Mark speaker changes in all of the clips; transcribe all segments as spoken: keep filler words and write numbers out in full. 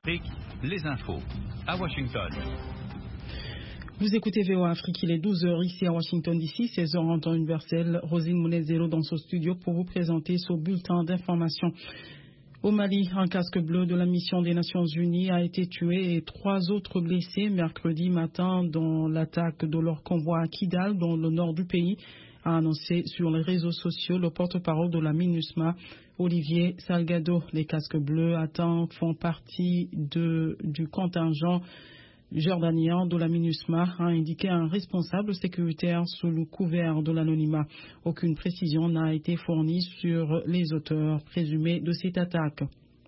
Speaker 1: Afrique, les infos à Washington.
Speaker 2: Vous écoutez V O A Afrique, il est douze heures ici à Washington D C, seize heures en temps universel. Rosine Mounezelo dans son studio pour vous présenter ce bulletin d'information. Au Mali, un casque bleu de la mission des Nations Unies a été tué et trois autres blessés mercredi matin dans l'attaque de leur convoi à Kidal, dans le nord du pays, a annoncé sur les réseaux sociaux le porte-parole de la MINUSMA, Olivier Salgado. Les casques bleus atteints font partie de, du contingent jordanien de la MINUSMA, a indiqué un responsable sécuritaire sous le couvert de l'anonymat. Aucune précision n'a été fournie sur les auteurs présumés de cette attaque.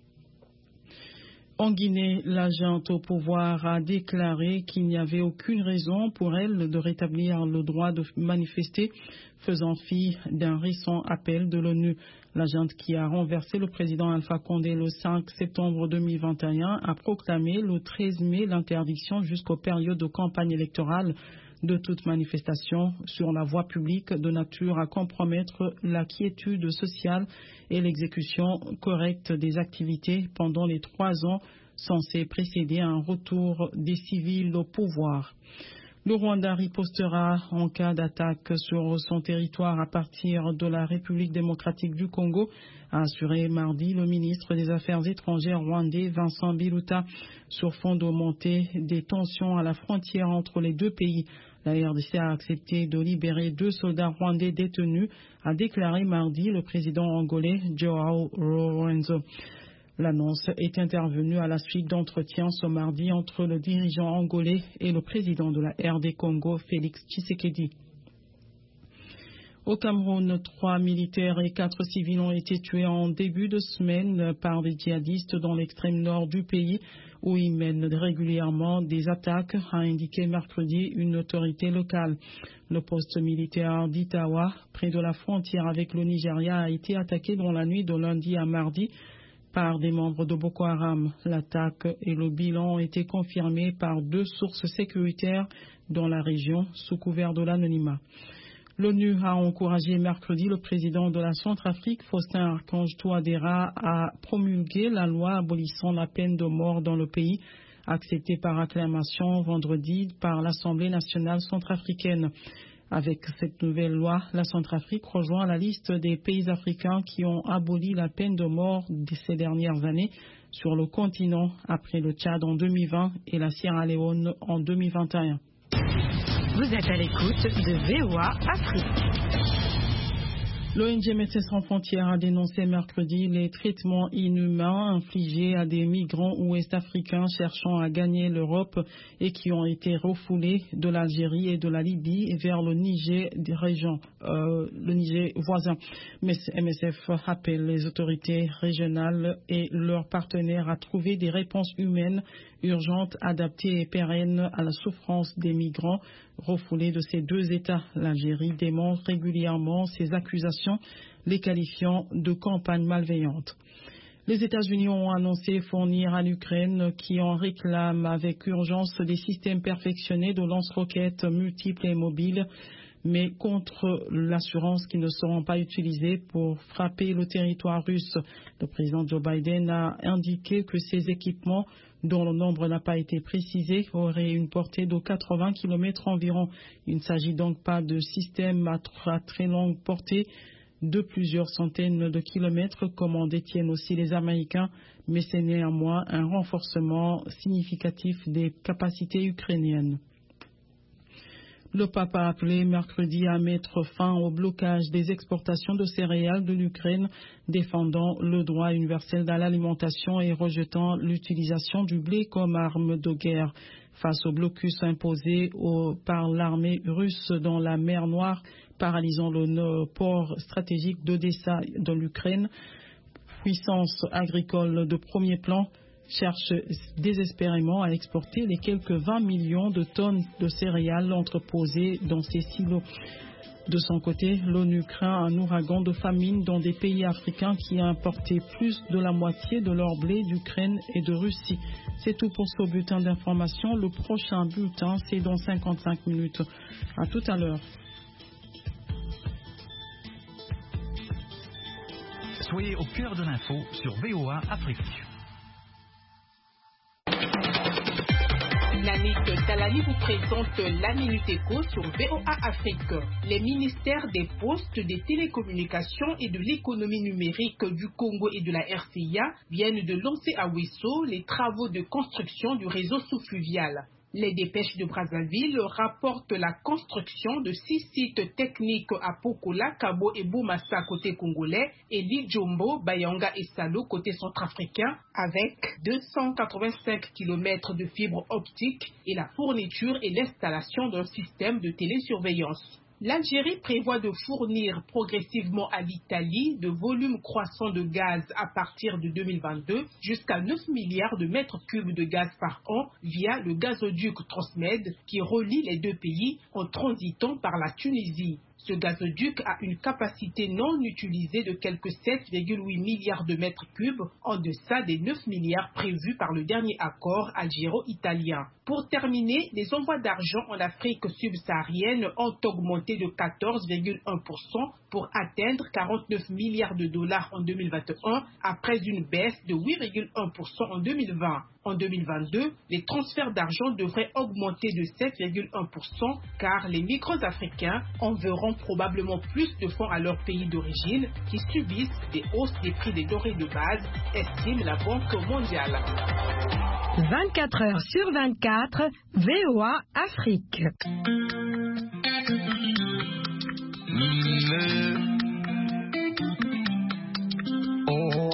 Speaker 2: En Guinée, l'agente au pouvoir a déclaré qu'il n'y avait aucune raison pour elle de rétablir le droit de manifester, faisant fi d'un récent appel de l'ONU. L'agente qui a renversé le président Alpha Condé le cinq septembre deux mille vingt et un a proclamé le treize mai l'interdiction jusqu'aux périodes de campagne électorale de toute manifestation sur la voie publique de nature à compromettre la quiétude sociale et l'exécution correcte des activités pendant les trois ans censés précéder un retour des civils au pouvoir. Le Rwanda ripostera en cas d'attaque sur son territoire à partir de la République démocratique du Congo, a assuré mardi le ministre des Affaires étrangères rwandais Vincent Biruta, sur fond de montée des tensions à la frontière entre les deux pays. La R D C a accepté de libérer deux soldats rwandais détenus, a déclaré mardi le président angolais Joao Lourenço. L'annonce est intervenue à la suite d'entretiens ce mardi entre le dirigeant angolais et le président de la R D Congo, Félix Tshisekedi. Au Cameroun, trois militaires et quatre civils ont été tués en début de semaine par des djihadistes dans l'extrême nord du pays, où ils mènent régulièrement des attaques, a indiqué mercredi une autorité locale. Le poste militaire d'Itawa, près de la frontière avec le Nigeria, a été attaqué dans la nuit de lundi à mardi par des membres de Boko Haram. L'attaque et le bilan ont été confirmés par deux sources sécuritaires dans la région, sous couvert de l'anonymat. L'ONU a encouragé mercredi le président de la Centrafrique, Faustin Archange Touadéra, à promulguer la loi abolissant la peine de mort dans le pays, acceptée par acclamation vendredi par l'Assemblée nationale centrafricaine. Avec cette nouvelle loi, la Centrafrique rejoint la liste des pays africains qui ont aboli la peine de mort ces dernières années sur le continent, après le Tchad en deux mille vingt et la Sierra Leone en deux mille vingt et un.
Speaker 3: Vous êtes à l'écoute de V O A Afrique.
Speaker 2: L'O N G Médecins sans frontières a dénoncé mercredi les traitements inhumains infligés à des migrants ouest-africains cherchant à gagner l'Europe et qui ont été refoulés de l'Algérie et de la Libye vers le Niger, des régions, euh, le Niger voisin. M S F appelle les autorités régionales et leurs partenaires à trouver des réponses humaines urgentes, adaptées et pérennes à la souffrance des migrants refoulés de ces deux États. L'Algérie dément régulièrement ces accusations, les qualifiant de campagne malveillante. Les États-Unis ont annoncé fournir à l'Ukraine, qui en réclame avec urgence, des systèmes perfectionnés de lance-roquettes multiples et mobiles, mais contre l'assurance qu'ils ne seront pas utilisés pour frapper le territoire russe. Le président Joe Biden a indiqué que ces équipements, dont le nombre n'a pas été précisé, auraient une portée de quatre-vingts kilomètres environ. Il ne s'agit donc pas de systèmes à très longue portée de plusieurs centaines de kilomètres, comme en détiennent aussi les Américains, mais c'est néanmoins un renforcement significatif des capacités ukrainiennes. Le pape a appelé mercredi à mettre fin au blocage des exportations de céréales de l'Ukraine, défendant le droit universel à l'alimentation et rejetant l'utilisation du blé comme arme de guerre. Face au blocus imposé au, par l'armée russe dans la mer Noire, paralysant le port stratégique d'Odessa de l'Ukraine, puissance agricole de premier plan, cherche désespérément à exporter les quelques vingt millions de tonnes de céréales entreposées dans ces silos. De son côté, l'ONU craint un ouragan de famine dans des pays africains qui a importé plus de la moitié de leur blé d'Ukraine et de Russie. C'est tout pour ce bulletin d'information. Le prochain bulletin, c'est dans cinquante-cinq minutes. À tout à l'heure.
Speaker 1: Soyez au cœur de l'info sur V O A Afrique.
Speaker 4: Véronique Talani vous présente la Minute Éco sur V O A Afrique. Les ministères des Postes, des Télécommunications et de l'économie numérique du Congo et de la R C I A viennent de lancer à Ouesso les travaux de construction du réseau sous-fluvial. Les dépêches de Brazzaville rapportent la construction de six sites techniques à Pokola, Kabo et Boumassa côté congolais et Lidjombo, Bayanga et Salo côté centrafricain avec deux cent quatre-vingt-cinq kilomètres de fibres optiques et la fourniture et l'installation d'un système de télésurveillance. L'Algérie prévoit de fournir progressivement à l'Italie de volumes croissants de gaz à partir de deux mille vingt-deux jusqu'à neuf milliards de mètres cubes de gaz par an via le gazoduc Transmed qui relie les deux pays en transitant par la Tunisie. Ce gazoduc a une capacité non utilisée de quelque sept virgule huit milliards de mètres cubes, en deçà des neuf milliards prévus par le dernier accord algéro-italien. Pour terminer, les envois d'argent en Afrique subsaharienne ont augmenté de quatorze virgule un pour cent pour atteindre quarante-neuf milliards de dollars en deux mille vingt et un, après une baisse de huit virgule un pour cent en deux mille vingt. En deux mille vingt-deux, les transferts d'argent devraient augmenter de sept virgule un pour cent car les migrants africains enverront probablement plus de fonds à leur pays d'origine qui subissent des hausses des prix des denrées de base, estime la Banque mondiale.
Speaker 3: vingt-quatre heures sur vingt-quatre, V O A Afrique.
Speaker 5: Oh.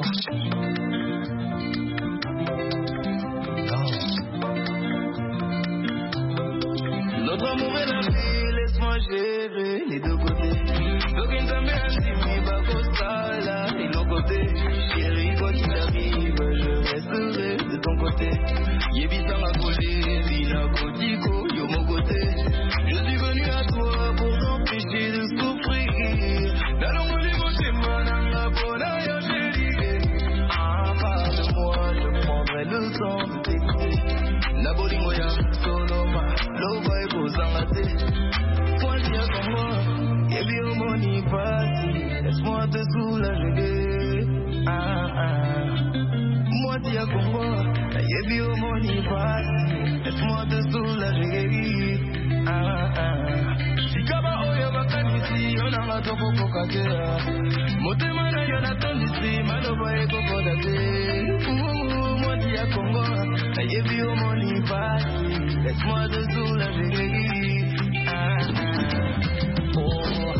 Speaker 5: Notre amour est la vie, laisse-moi gérer les deux côtés. D'aucuns t'aiment un Bacosta, là, et nos côtés. Chérie, quoi qu'il arrive, je resterai de ton côté. Yébita m'a collé, Vina Kotiko, yo mon côté. Je suis venu à toi pour t'empêcher de souffrir. Dans le monde, je suis mananga, bona, yo chérie. Ah, parle-moi, je prendrai le temps de t'écouter. La bolingoya, sonoma, l'ova et posangate. Toi, viens comme moi, et bien au moni parti. Laisse-moi te soulager. Ah, ah. Moi, viens comme moi, et bien au moni parti. Laisse-moi te soulager. Ah, ah. Sikaba oyo bakanisi, onanga toko kokakea. Motema na yo natondisi, maloba e kokodate. Moi, viens comme moi. Nayebi au moni parti, laisse-moi te soulager. Ah, ah, oh.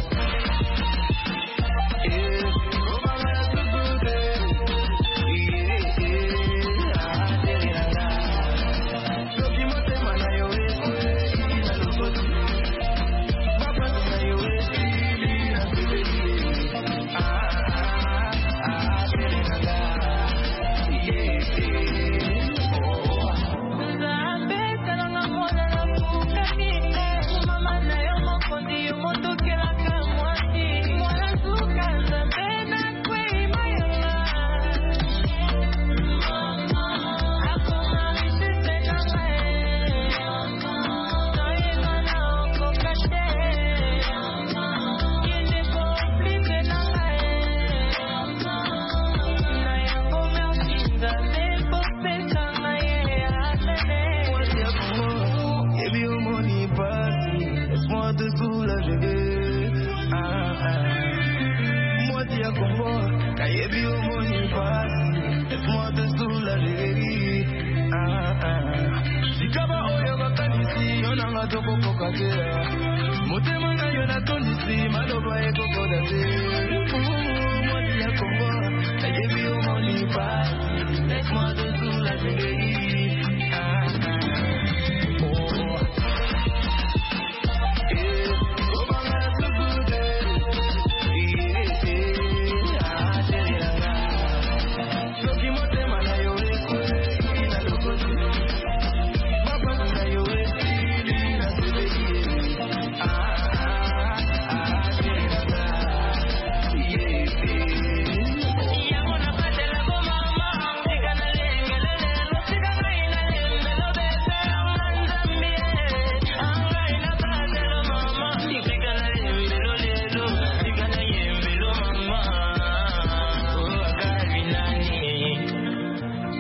Speaker 5: Eh, oh, maman, la soupe, eh, eh, ah, eh, la, la. Soki motema na yo, eh, eh, na loboti. Papa na yo, eh, na bébé. Ah, ah, ah, eh, la, la. Yeah, eh, oh. Laisse-moi te soulager. Ah, ah. Moi, t'y as comme moi. Kayebi au moni parti. Laisse-moi te soulager. Ah, ah. Sikaba oyo bakanisi, onanga toko kokakea. Motema na yo natondisi, maloba e kokodate. Moi, t'y as comme moi. Kayebi au moni parti.